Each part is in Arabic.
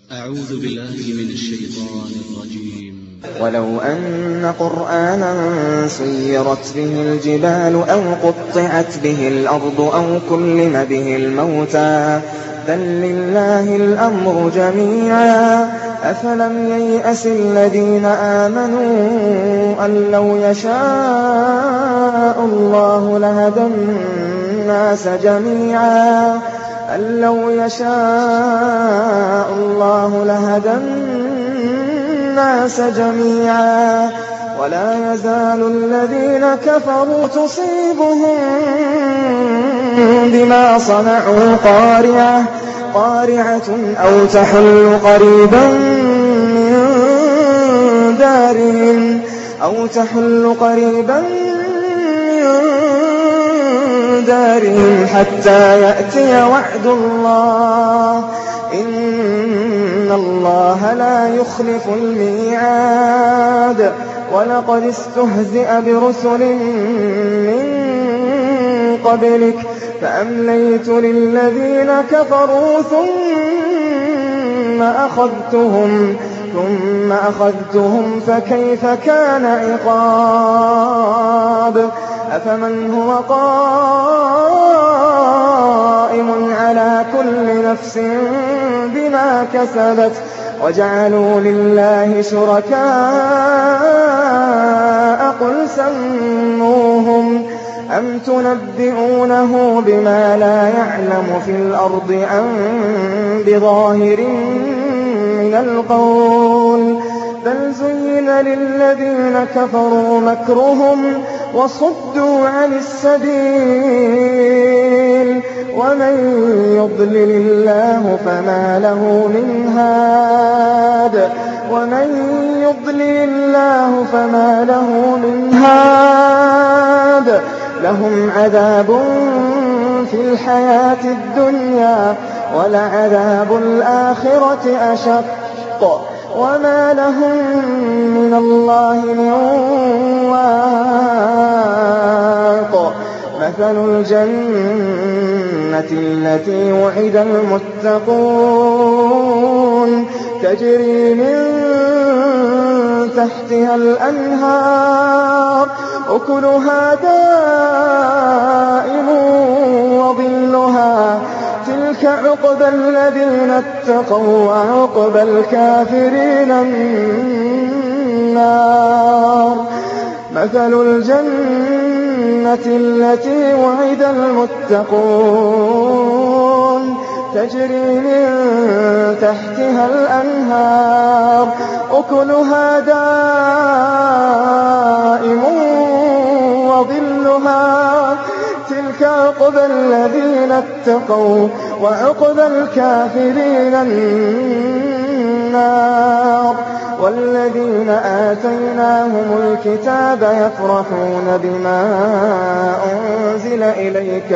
أعوذ بالله من الشيطان الرجيم. ولو أن قرآنا سيرت به الجبال أو قطعت به الأرض أو كلم به الموتى بل لله الأمر جميعا أفلم ييأس الذين آمنوا أن لو يشاء الله لهدى الناس جميعا ولا يزال الذين كفروا تصيبهم بما صنعوا قارعة أو تحل قريبا من دارهم حتى يأتي وعد الله إن الله لا يخلف الميعاد ولقد استهزئ برسل من قبلك فأمليت للذين كفروا ثم أخذتهم فكيف كان عقاب أفمن هو قائم على كل نفس بما كسبت وجعلوا لله شركاء قل سموهم أم تنبئونه بما لا يعلم في الأرض أم بظاهر من القول بل زين للذين كفروا مكرهم وصدوا عن السبيل ومن يضلل الله فما له من هاد لهم عذاب في الحياة الدنيا ولعذاب الآخرة أشق وما لهم من الله من واق مثل الجنة التي وعد المتقون تجري من تحتها الأنهار أكلها دائم وظلها تلك عقبى الذين اتقوا وعقبى الكافرين النار مثل الجنة التي وعد المتقون تجري من تحتها الأنهار أكلها دائم وظلها تلك عقبى الذين اتقوا وعقبى الكافرين النار والذين آتيناهم الكتاب يفرحون بما أنزل إليك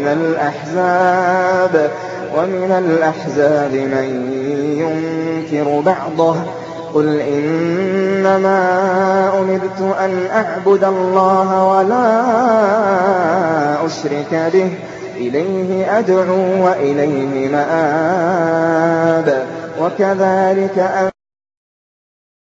ومن الأحزاب من ينكر بعضه قل إنما أمرت أن أعبد الله ولا أشرك به إليه أدعو وإليه مآب وكذلك